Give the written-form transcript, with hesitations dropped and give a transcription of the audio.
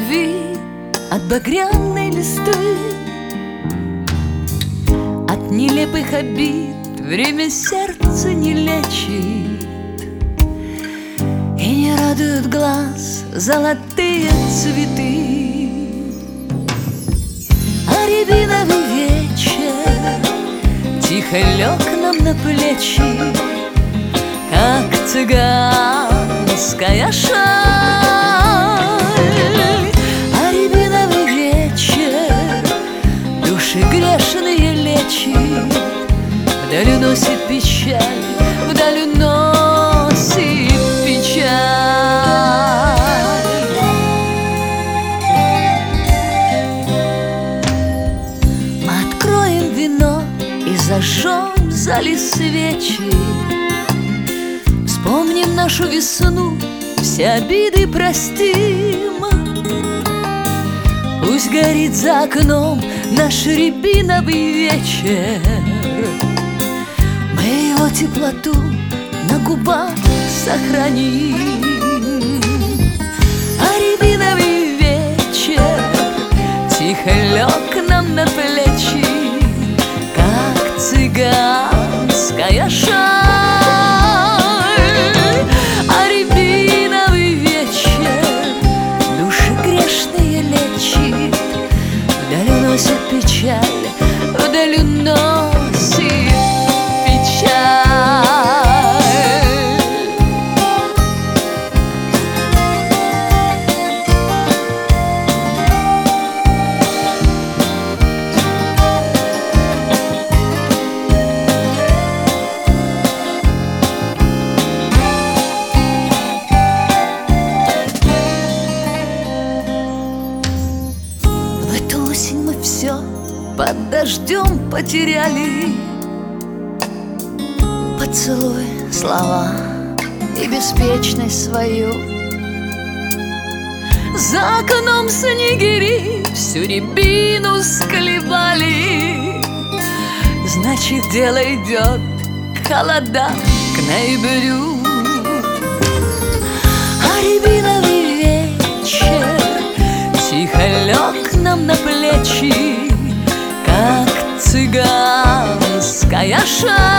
любви от багряной листвы, от нелепых обид время сердце не лечит, и не радуют глаз золотые цветы. А рябиновый вечер тихо лег нам на плечи, как цыганская шаль. А рябиновый вечер души грешные лечит, вдаль уносит печаль, вдаль уносит печаль. Мы откроем вино и зажжем в зале свечи, вспомним нашу весну, все обиды простим. Пусть горит за окном наш рябиновый вечер, мы его теплоту на губах сохраним. А рябиновый вечер тихо лег нам на плечи, как цыганская шаль. А рябиновый вечер души грешные лечит, вдаль уносит печаль, вдаль уносит все под дождем потеряли. Поцелуй, слова и беспечность свою. За окном снегири всю рябину сколебали. Значит, дело идет к холодам, к ноябрю. А рябиновый вечер тихо лег нам на плечи, как цыганская шаль.